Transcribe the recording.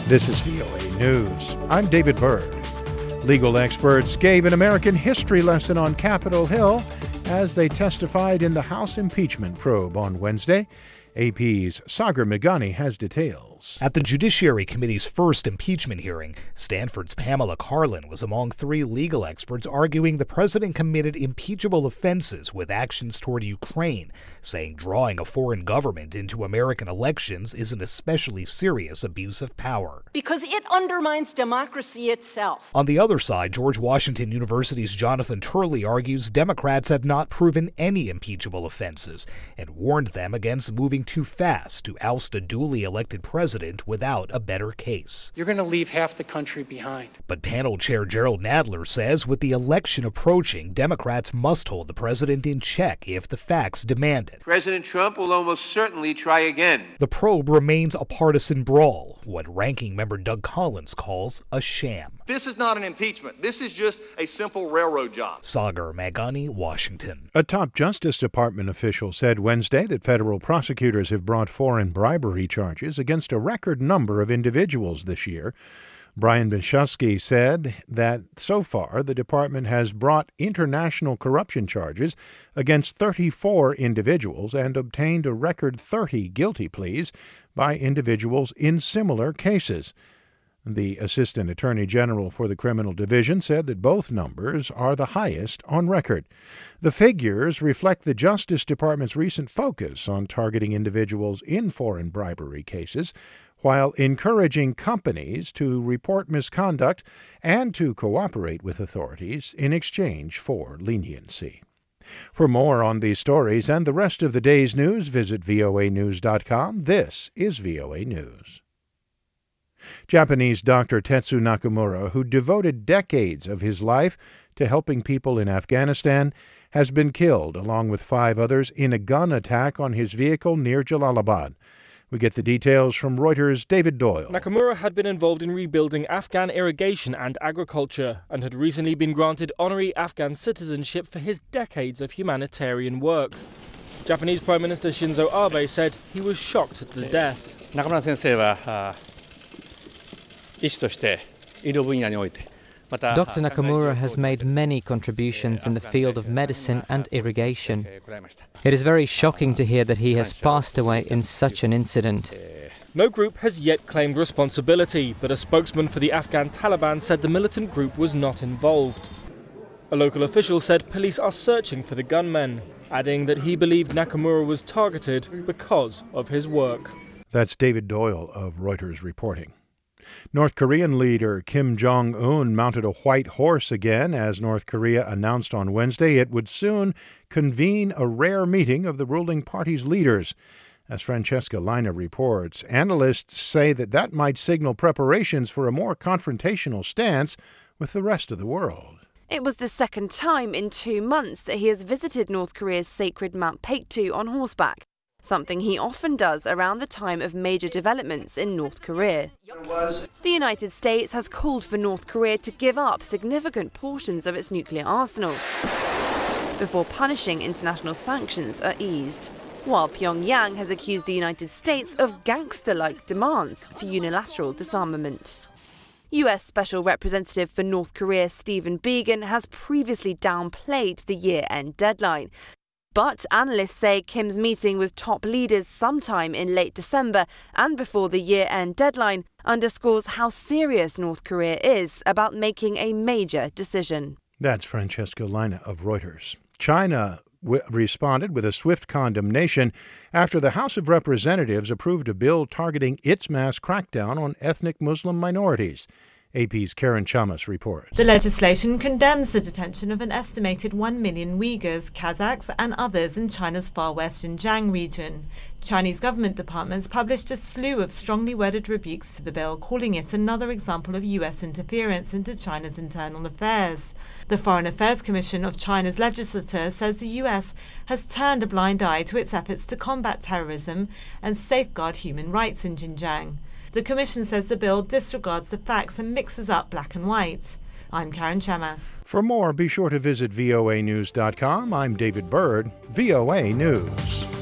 This is VOA News. I'm David Byrd. Legal experts gave an American history lesson on Capitol Hill as they testified in the House impeachment probe on Wednesday. AP's Sagar Meghani has details. At the Judiciary Committee's first impeachment hearing, Stanford's Pamela Karlan was among three legal experts arguing the president committed impeachable offenses with actions toward Ukraine, saying drawing a foreign government into American elections is an especially serious abuse of power. Because it undermines democracy itself. On the other side, George Washington University's Jonathan Turley argues Democrats have not proven any impeachable offenses and warned them against moving too fast to oust a duly elected president without a better case. You're going to leave half the country behind. But panel chair Gerald Nadler says with the election approaching, Democrats must hold the president in check if the facts demand it. President Trump will almost certainly try again. The probe remains a partisan brawl, what Ranking Member Doug Collins calls a sham. This is not an impeachment. This is just a simple railroad job. Sagar Meghani, Washington. A top Justice Department official said Wednesday that federal prosecutors have brought foreign bribery charges against a record number of individuals this year. Brian Benchowski said that so far the department has brought international corruption charges against 34 individuals and obtained a record 30 guilty pleas by individuals in similar cases. The Assistant Attorney General for the Criminal Division said that both numbers are the highest on record. The figures reflect the Justice Department's recent focus on targeting individuals in foreign bribery cases, while encouraging companies to report misconduct and to cooperate with authorities in exchange for leniency. For more on these stories and the rest of the day's news, visit voanews.com. This is VOA News. Japanese Dr. Tetsu Nakamura, who devoted decades of his life to helping people in Afghanistan, has been killed, along with 5 others, in a gun attack on his vehicle near Jalalabad. We get the details from Reuters' David Doyle. Nakamura had been involved in rebuilding Afghan irrigation and agriculture and had recently been granted honorary Afghan citizenship for his decades of humanitarian work. Japanese Prime Minister Shinzo Abe said he was shocked at the death. Dr. Nakamura has made many contributions in the field of medicine and irrigation. It is very shocking to hear that he has passed away in such an incident. No group has yet claimed responsibility, but a spokesman for the Afghan Taliban said the militant group was not involved. A local official said police are searching for the gunmen, adding that he believed Nakamura was targeted because of his work. That's David Doyle of Reuters reporting. North Korean leader Kim Jong-un mounted a white horse again as North Korea announced on Wednesday it would soon convene a rare meeting of the ruling party's leaders. As Francesca Leina reports, analysts say that might signal preparations for a more confrontational stance with the rest of the world. It was the second time in 2 months that he has visited North Korea's sacred Mount Paektu on horseback, something he often does around the time of major developments in North Korea. The United States has called for North Korea to give up significant portions of its nuclear arsenal before punishing international sanctions are eased, while Pyongyang has accused the United States of gangster-like demands for unilateral disarmament. U.S. Special Representative for North Korea Stephen Biegun has previously downplayed the year-end deadline. But analysts say Kim's meeting with top leaders sometime in late December and before the year-end deadline underscores how serious North Korea is about making a major decision. That's Francesca Leina of Reuters. China responded with a swift condemnation after the House of Representatives approved a bill targeting its mass crackdown on ethnic Muslim minorities. AP's Karen Chamas reports. The legislation condemns the detention of an estimated 1 million Uyghurs, Kazakhs and others in China's far west Xinjiang region. Chinese government departments published a slew of strongly worded rebukes to the bill, calling it another example of U.S. interference into China's internal affairs. The Foreign Affairs Commission of China's legislature says the U.S. has turned a blind eye to its efforts to combat terrorism and safeguard human rights in Xinjiang. The Commission says the bill disregards the facts and mixes up black and white. I'm Karen Chamas. For more, be sure to visit voanews.com. I'm David Byrd, VOA News.